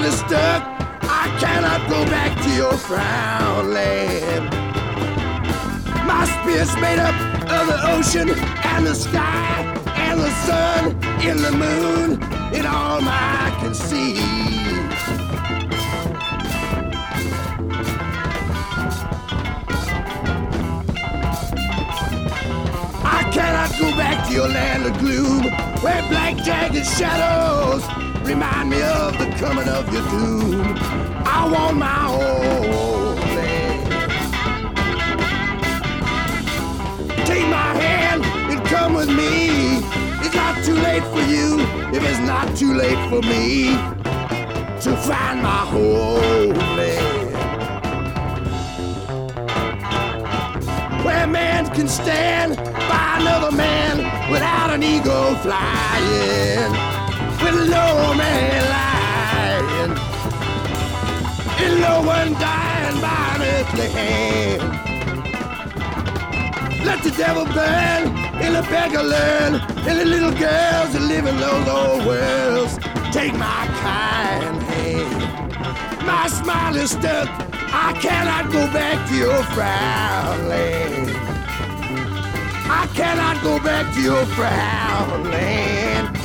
smile is stuck. I cannot go back to your frown land. My spirit's made up of the ocean and the sky and the sun and the moon and all I can see. I cannot go back to your land of gloom, where black jagged shadows remind me of the coming of your doom. I want my own land. Take my hand and come with me. It's not too late for you if it's not too late for me to find my homeland. Where man can stand by another man without an ego flying, with no man lying, and no one dying by an earthly hand. Let the devil burn, and the beggar learn, and the little girls that live in those old worlds take my kind hand. My smile is stuck. I cannot go back to your frown land. I cannot go back to your frown land.